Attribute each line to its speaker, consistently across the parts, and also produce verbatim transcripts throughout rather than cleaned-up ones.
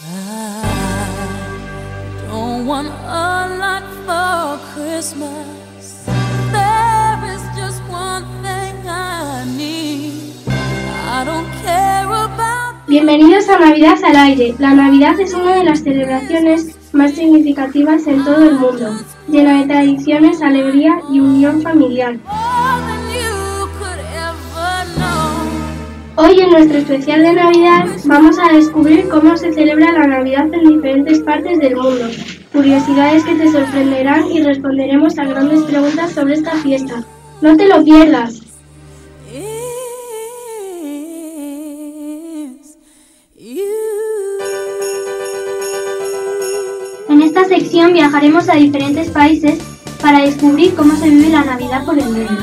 Speaker 1: don't want a lot for Christmas. There is just one thing I need. I don't care about.
Speaker 2: Bienvenidos a Navidad al aire. La Navidad es una de las celebraciones más significativas en todo el mundo, llena de tradiciones, alegría y unión familiar. Hoy en nuestro especial de Navidad vamos a descubrir cómo se celebra la Navidad en diferentes partes del mundo, curiosidades que te sorprenderán y responderemos a grandes preguntas sobre esta fiesta. ¡No te lo pierdas! En esta sección viajaremos a diferentes países para descubrir cómo se vive la Navidad por el mundo.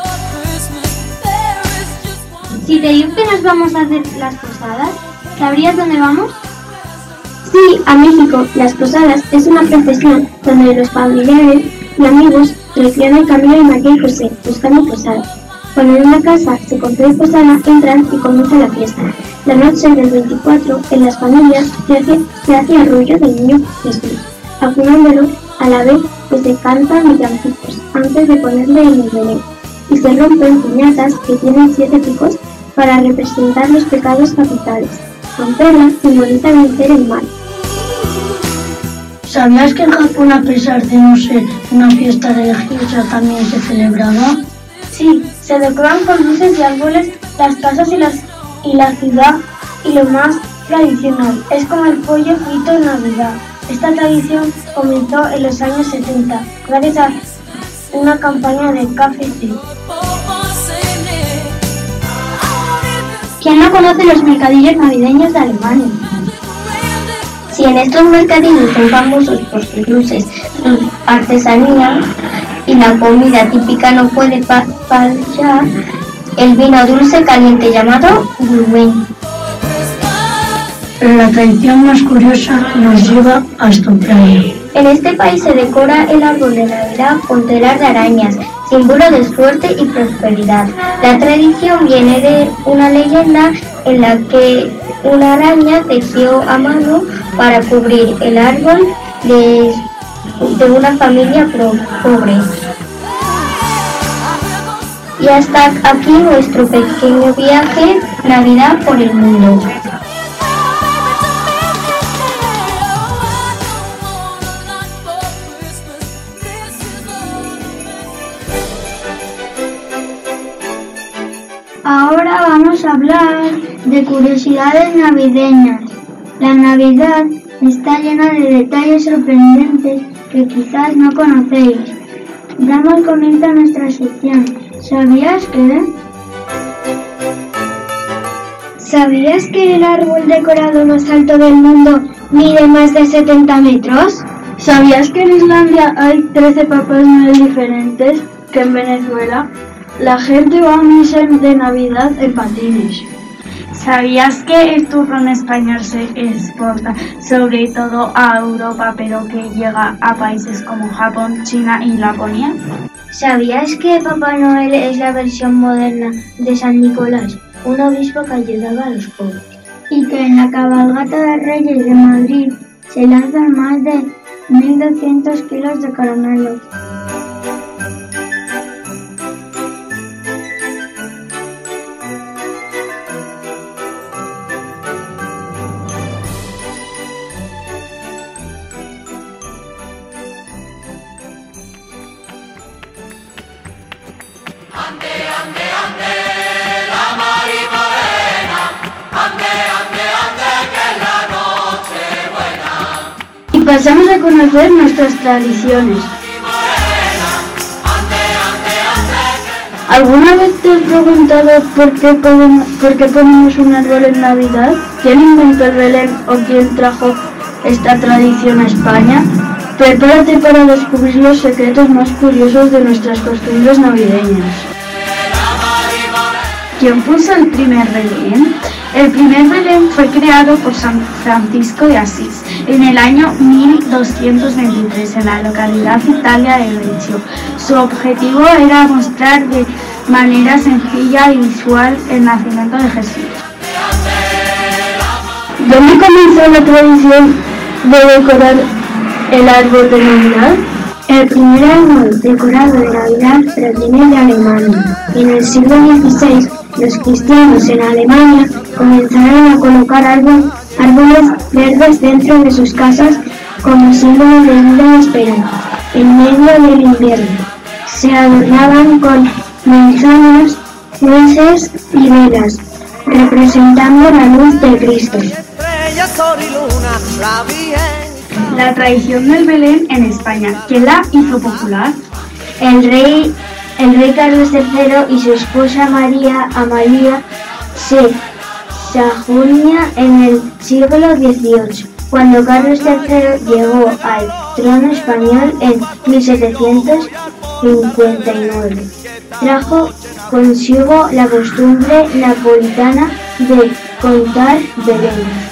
Speaker 2: Si te digo que nos vamos a hacer las posadas, ¿sabrías dónde vamos? Sí, a México. Las posadas es una procesión donde los familiares y amigos reciben el camino de María y José buscando posada. Cuando en una casa se construye posada, entran y comienza la fiesta. La noche del veinticuatro, en las familias, se hace, se hace arrullo del niño Jesús, acunándolo a la vez que se cantan villancicos antes de ponerle en el belén, y se rompen piñatas que tienen siete picos para representar los pecados capitales. Romperla simboliza vencer el mal.
Speaker 3: ¿Sabías que en Japón, a pesar de no ser una fiesta religiosa, también se celebraba?
Speaker 2: Sí, se decoran con luces y árboles las casas y, las, y la ciudad, y lo más tradicional es como el pollo frito en Navidad. Esta tradición comenzó en los años setenta, gracias a una campaña de K F C. ¿Quién no conoce los mercadillos navideños de Alemania?
Speaker 3: Si en estos mercadillos son famosos por sus luces, su artesanía y la comida típica, no puede fallar el vino dulce caliente llamado Glühwein. Pero la tradición más curiosa nos lleva hasta Ucrania. En este país se decora el árbol de Navidad con telar de arañas, símbolo de suerte y prosperidad. La tradición viene de una leyenda en la que una araña tejió a mano para cubrir el árbol de, de una familia pobre. Y hasta aquí nuestro pequeño viaje Navidad por el mundo.
Speaker 2: Ahora vamos a hablar de curiosidades navideñas. La Navidad está llena de detalles sorprendentes que quizás no conocéis. Damos comienzo a nuestra sección. ¿Sabías que? ¿Sabías que el árbol decorado más alto del mundo mide más de setenta metros? ¿Sabías que en Islandia hay trece Papás Noel diferentes que en Venezuela? La gente va a misa de Navidad en patines.
Speaker 4: ¿Sabías que el turrón español se exporta sobre todo a Europa, pero que llega a países como Japón, China y Laponia?
Speaker 2: ¿Sabías que Papá Noel es la versión moderna de San Nicolás, un obispo que ayudaba a los pobres? Y que en la cabalgata de Reyes de Madrid se lanzan más de mil doscientos kilos de caramelos.
Speaker 1: Ande, ande, ande, la Marimorena, ande, ande, ande, que la noche buena.
Speaker 2: Y pasamos a conocer nuestras tradiciones. ¿Alguna vez te has preguntado por qué, podemos, por qué ponemos un árbol en Navidad? ¿Quién inventó el Belén o quién trajo esta tradición a España? Prepárate para descubrir los secretos más curiosos de nuestras costumbres navideñas.
Speaker 4: ¿Quién puso el primer Belén? El primer Belén fue creado por San Francisco de Asís en el año mil doscientos veintitrés en la localidad Italia de Reggio. Su objetivo era mostrar de manera sencilla y visual el nacimiento de Jesús. ¿Dónde comenzó la tradición de decorar el árbol de Navidad?
Speaker 2: El primer árbol decorado de Navidad proviene de Alemania. En el siglo dieciséis, los cristianos en Alemania comenzaron a colocar árbol, árboles verdes dentro de sus casas como símbolo de vida y esperanza. En medio del invierno, se adornaban con manzanas, nueces y velas, representando la luz de Cristo.
Speaker 4: La tradición del Belén en España, ¿quién la hizo popular?
Speaker 2: El rey, el rey Carlos tercero y su esposa María Amalia de Sajonia en el siglo dieciocho, cuando Carlos tercero llegó al trono español en mil setecientos cincuenta y nueve. Trajo consigo la costumbre napolitana de contar Belén.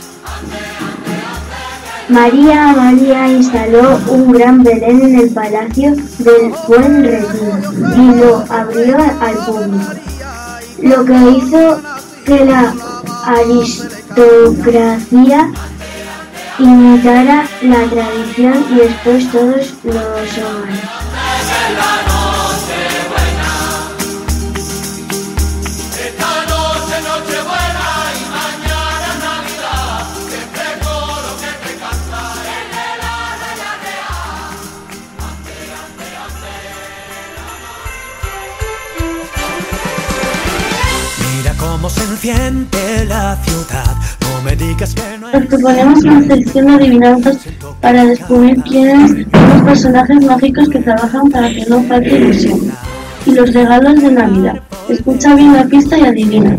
Speaker 2: María Amalia instaló un gran Belén en el Palacio del Buen Retiro y lo abrió al público, lo que hizo que la aristocracia imitara la tradición y después todos los hogares.
Speaker 1: Cómo se enciende la ciudad, no me digas que no.
Speaker 2: Os proponemos una sección de adivinanzas para descubrir quiénes son los personajes mágicos que trabajan para que no falte ilusión y los regalos de Navidad. Escucha bien la pista y adivina.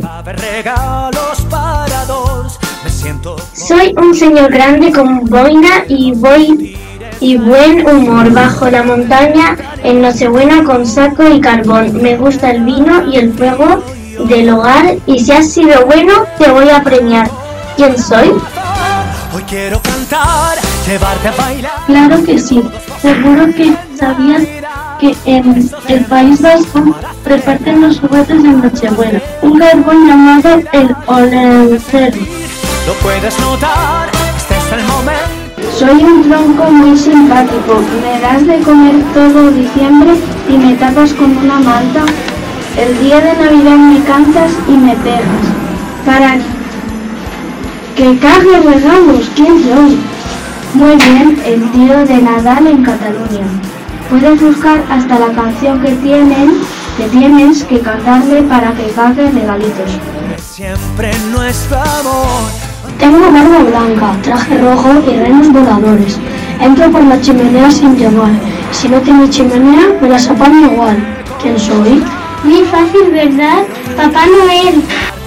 Speaker 2: Soy un señor grande con boina y voy y buen humor bajo la montaña en Nochebuena con saco y carbón. Me gusta el vino y el fuego del hogar y si has sido bueno te voy a premiar. ¿Quién soy?
Speaker 1: Hoy quiero cantar, llevarte a bailar.
Speaker 2: Claro que sí. Seguro que sabías que en el País Vasco reparten los juguetes de Nochebuena. Un carbón llamado el olencero.
Speaker 1: Lo puedes notar, este es el momento.
Speaker 2: Soy un tronco muy simpático. Me das de comer todo diciembre y me tapas con una manta. El día de Navidad me cantas y me pegas. Para que cague regalos, ¿quién soy? Muy bien, el tío de Nadal en Cataluña. Puedes buscar hasta la canción que tienen, que tienes que cantarle para que cague regalitos.
Speaker 1: Siempre nuestro amor.
Speaker 2: Tengo barba blanca, traje rojo y renos voladores. Entro por la chimenea sin llamar. Si no tiene chimenea, me las apaño igual. ¿Quién soy? Muy fácil, ¿verdad? Papá Noel.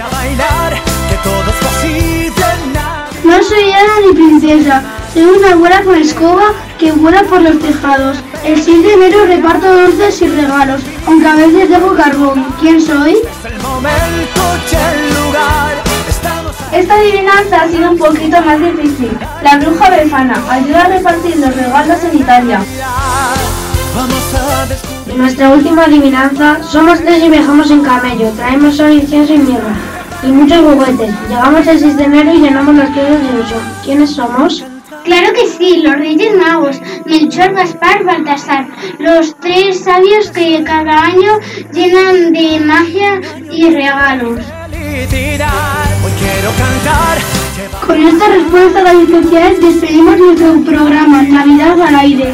Speaker 4: No soy hada ni princesa. Soy una abuela con escoba que vuela por los tejados. El seis de enero reparto dulces y regalos, aunque a veces dejo carbón. ¿Quién soy? Esta adivinanza ha sido un poquito más difícil. La bruja Befana ayuda a repartir los regalos en Italia. Nuestra última adivinanza, somos tres y viajamos en camello, traemos solo incienso y mirra, y muchos juguetes. Llegamos el seis de enero y llenamos las casas de ilusión. ¿Quiénes somos?
Speaker 2: Claro que sí, los Reyes Magos, Melchor, Gaspar, Baltasar, los tres sabios que cada año llenan de magia y regalos.
Speaker 4: Con esta respuesta de licenciadas despedimos nuestro programa Navidad al aire.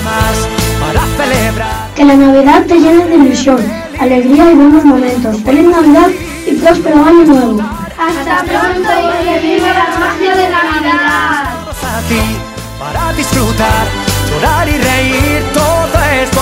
Speaker 2: Que la Navidad te llene de ilusión, alegría y buenos momentos. Feliz Navidad y próspero año nuevo.
Speaker 4: Hasta pronto y que viva la magia de la Navidad.
Speaker 1: Aquí para disfrutar, llorar y reír, todo esto.